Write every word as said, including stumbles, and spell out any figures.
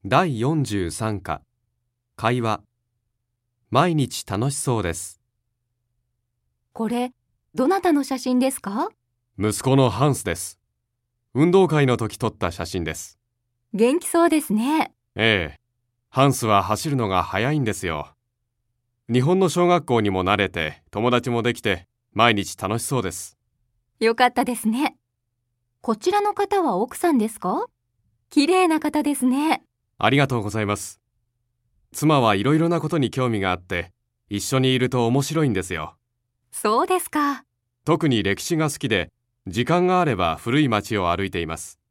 だいよんじゅうさん課会話。毎日楽しそうです。 これ、どなたの写真ですか？ 息子のハンスです。運動会の時撮った写真です。 元気そうですね。 ええ、ハンスは走るのが速いんですよ。日本の小学校にも慣れて友達もできて毎日楽しそうです。 よかったですね。こちらの方は奥さんですか？綺麗な方ですね。 ありがとうございます。妻はいろいろなことに興味があって一緒にいると面白いんですよ。 そうですか。 特に歴史が好きで時間があれば古い町を歩いています。